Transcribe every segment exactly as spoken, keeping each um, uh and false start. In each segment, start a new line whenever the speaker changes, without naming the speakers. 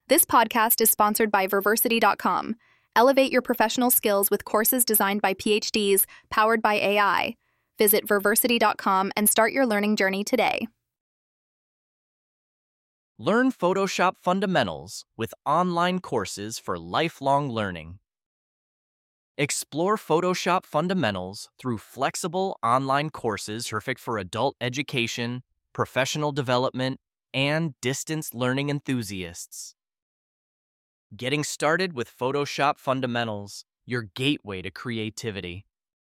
This podcast is sponsored by Verversity dot com. Elevate your professional skills with courses designed by PhDs, powered by A I. Visit Verversity dot com and start your learning journey today.
Learn Photoshop fundamentals with online courses for lifelong learning. Explore Photoshop fundamentals through flexible online courses perfect for adult education, professional development, and distance learning enthusiasts. Getting started with Photoshop fundamentals, your gateway to creativity.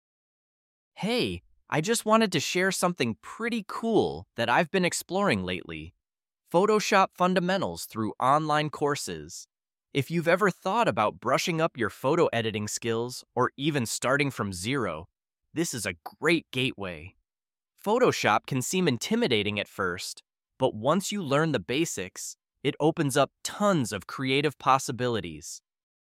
Hey, I just wanted to share something pretty cool that I've been exploring lately. Photoshop fundamentals through online courses. If you've ever thought about brushing up your photo editing skills or even starting from zero, this is a great gateway. Photoshop can seem intimidating at first, but once you learn the basics, it opens up tons of creative possibilities.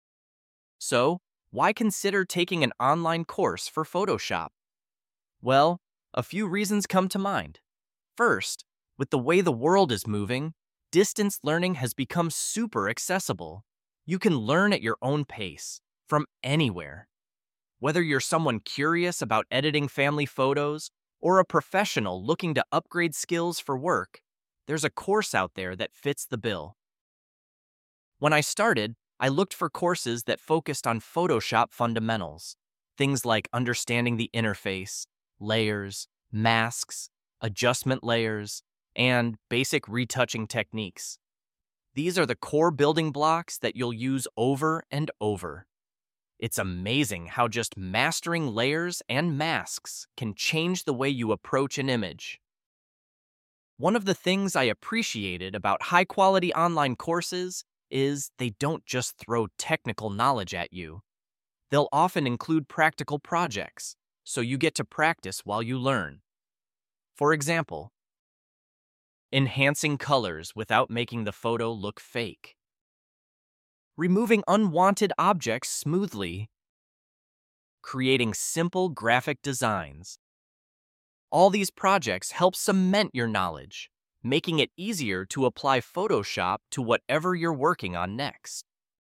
So, why consider taking an online course for Photoshop? Well, a few reasons come to mind. First, with the way the world is moving, distance learning has become super accessible. You can learn at your own pace, from anywhere. Whether you're someone curious about editing family photos or a professional looking to upgrade skills for work, there's a course out there that fits the bill. When I started, I looked for courses that focused on Photoshop fundamentals, things like understanding the interface, layers, masks, adjustment layers, and basic retouching techniques. These are the core building blocks that you'll use over and over. It's amazing how just mastering layers and masks can change the way you approach an image. One of the things I appreciated about high-quality online courses is they don't just throw technical knowledge at you. They'll often include practical projects, so you get to practice while you learn. For example, enhancing colors without making the photo look fake, removing unwanted objects smoothly, creating simple graphic designs. All these projects help cement your knowledge, making it easier to apply Photoshop to whatever you're working on next.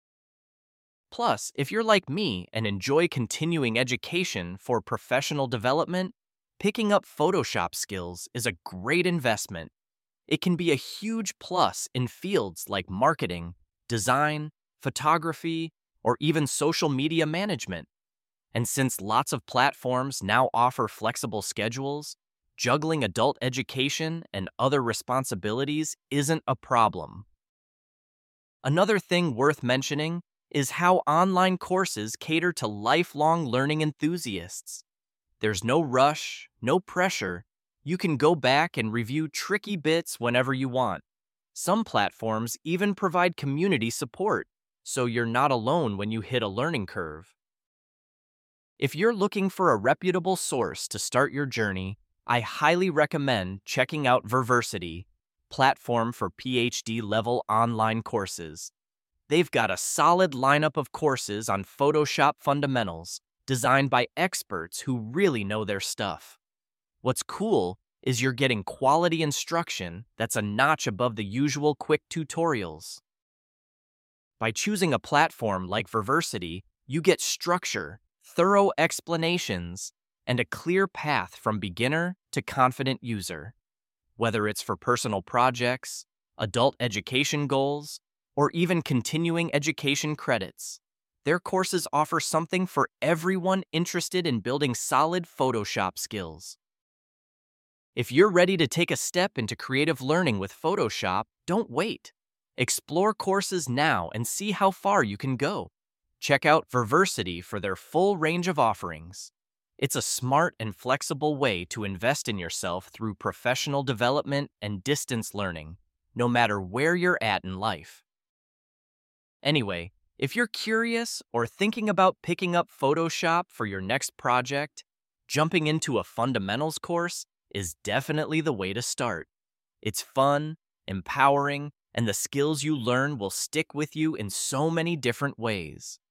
Plus, if you're like me and enjoy continuing education for professional development, picking up Photoshop skills is a great investment. It can be a huge plus in fields like marketing, design, photography, or even social media management. And since lots of platforms now offer flexible schedules, juggling adult education and other responsibilities isn't a problem. Another thing worth mentioning is how online courses cater to lifelong learning enthusiasts. There's no rush, no pressure. You can go back and review tricky bits whenever you want. Some platforms even provide community support, so you're not alone when you hit a learning curve. If you're looking for a reputable source to start your journey, I highly recommend checking out Verversity, platform for PhD-level online courses. They've got a solid lineup of courses on Photoshop fundamentals, designed by experts who really know their stuff. What's cool is you're getting quality instruction that's a notch above the usual quick tutorials. By choosing a platform like Verversity, you get structure, thorough explanations, and a clear path from beginner to confident user. Whether it's for personal projects, adult education goals, or even continuing education credits, their courses offer something for everyone interested in building solid Photoshop skills. If you're ready to take a step into creative learning with Photoshop, don't wait. Explore courses now and see how far you can go. Check out Verversity for their full range of offerings. It's a smart and flexible way to invest in yourself through professional development and distance learning, no matter where you're at in life. Anyway, if you're curious or thinking about picking up Photoshop for your next project, jumping into a fundamentals course is definitely the way to start. It's fun, empowering, and the skills you learn will stick with you in so many different ways.